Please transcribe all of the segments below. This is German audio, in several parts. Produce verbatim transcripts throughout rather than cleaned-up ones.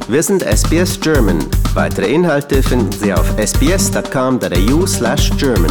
Wir sind S B S German. Weitere Inhalte finden Sie auf s b s dot com dot a u slash german.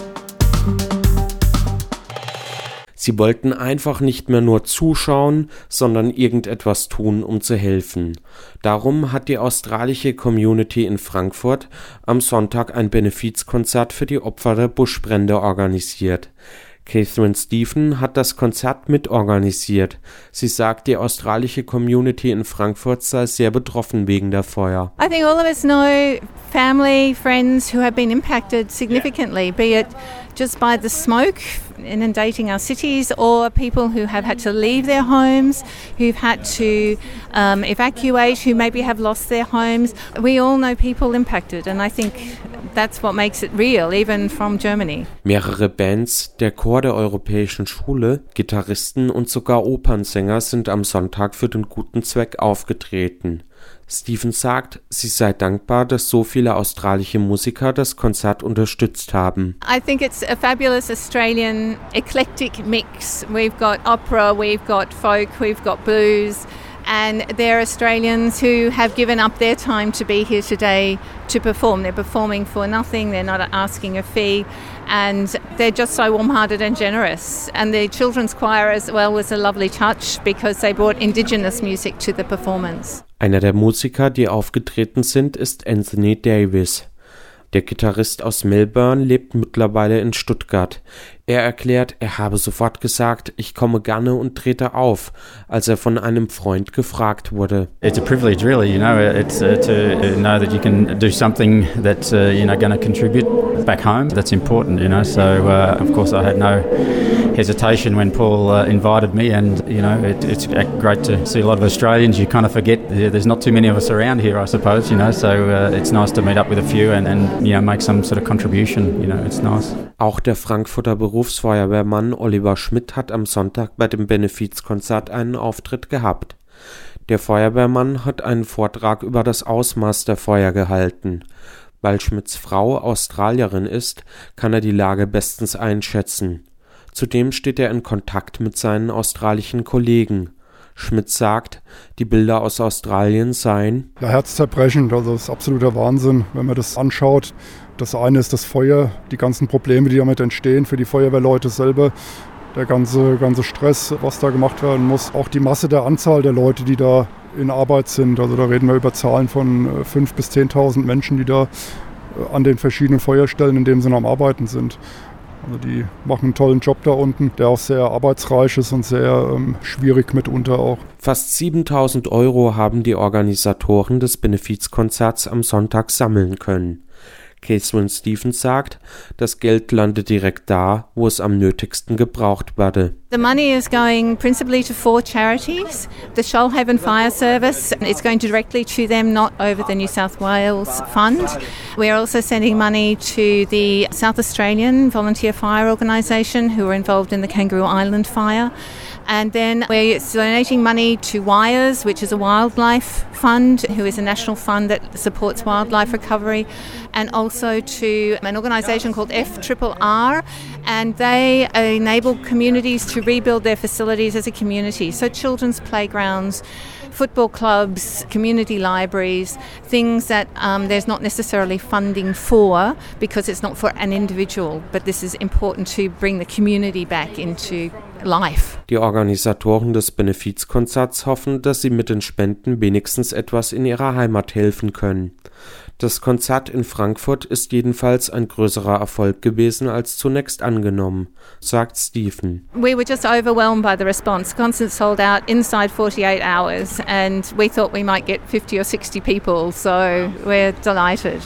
Sie wollten einfach nicht mehr nur zuschauen, sondern irgendetwas tun, um zu helfen. Darum hat die australische Community in Frankfurt am Sonntag ein Benefizkonzert für die Opfer der Buschbrände organisiert. Catherine Stephen hat das Konzert mitorganisiert. Sie sagt, die australische Community in Frankfurt sei sehr betroffen wegen der Feuer. I think all of us know family, friends who have been impacted significantly, be it just by the smoke inundating our cities or people who have had to leave their homes, who've had to um, evacuate, who maybe have lost their homes. We all know people impacted, and I think that's what makes it real, even from Germany. Mehrere Bands, der Chor der Europäischen Schule, Gitarristen und sogar Opernsänger sind am Sonntag für den guten Zweck aufgetreten. Stephen sagt, sie sei dankbar, dass so viele australische Musiker das Konzert unterstützt haben. I think it's a fabulous Australian eclectic mix. We've got opera, we've got folk, we've got blues. And they're Australians who have given up their time to be here today to perform. They're performing for nothing, they're not asking a fee, and they're just so warm-hearted and generous. And the children's choir as well was a lovely touch because they brought Indigenous music to the performance. Einer der Musiker, die aufgetreten sind, ist Anthony Davis. Der Gitarrist aus Melbourne lebt mittlerweile in Stuttgart. Er erklärt, er habe sofort gesagt, ich komme gerne und trete auf, als er von einem Freund gefragt wurde. It's a privilege, really, you know. It's uh, to know that you can do something that uh, you know going to contribute back home. That's important, you know. So uh, of course I had no hesitation when Paul uh, invited me, and you know it, it's great to see a lot of Australians. You kind of forget there's not too many of us around here, I suppose, you know. So uh, it's nice to meet up with a few and, and you know make some sort of contribution. You know, it's nice. Auch der Frankfurter Berufsfeuerwehrmann Oliver Schmidt hat am Sonntag bei dem Benefizkonzert einen Auftritt gehabt. Der Feuerwehrmann hat einen Vortrag über das Ausmaß der Feuer gehalten. Weil Schmidts Frau Australierin ist, kann er die Lage bestens einschätzen. Zudem steht er in Kontakt mit seinen australischen Kollegen. Schmidt sagt, die Bilder aus Australien seien ja, herzzerbrechend, also das ist absoluter Wahnsinn, wenn man das anschaut. Das eine ist das Feuer, die ganzen Probleme, die damit entstehen für die Feuerwehrleute selber, der ganze, ganze Stress, was da gemacht werden muss. Auch die Masse der Anzahl der Leute, die da in Arbeit sind. Also da reden wir über Zahlen von fünftausend bis zehntausend Menschen, die da an den verschiedenen Feuerstellen in dem Sinne am Arbeiten sind. Also die machen einen tollen Job da unten, der auch sehr arbeitsreich ist und sehr ähm, schwierig mitunter auch. Fast siebentausend Euro haben die Organisatoren des Benefizkonzerts am Sonntag sammeln können. Catherine Stevens sagt, das Geld landet direkt da, wo es am nötigsten gebraucht werde. The money is going principally to four charities. The Shoalhaven Fire Service, it's going directly to them, not over the New South Wales Fund. We are also sending money to the South Australian Volunteer Fire Organisation who are involved in the Kangaroo Island fire. And then we're donating money to WIRES, which is a wildlife fund, who is a national fund that supports wildlife recovery, and also to an organisation called F R R R, and they enable communities to rebuild their facilities as a community. So children's playgrounds, football clubs, community libraries, things that um, there's not necessarily funding for because it's not for an individual, but this is important to bring the community back into life. Die Organisatoren des Benefizkonzerts hoffen, dass sie mit den Spenden wenigstens etwas in ihrer Heimat helfen können. Das Konzert in Frankfurt ist jedenfalls ein größerer Erfolg gewesen als zunächst angenommen, sagt Stephen. We were just overwhelmed by the response. The concert sold out inside forty-eight hours and we thought we might get fifty or sixty people, so we're delighted.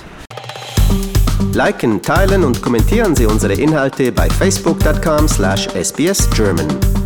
Liken, teilen und kommentieren Sie unsere Inhalte bei facebook dot com slash s b s german.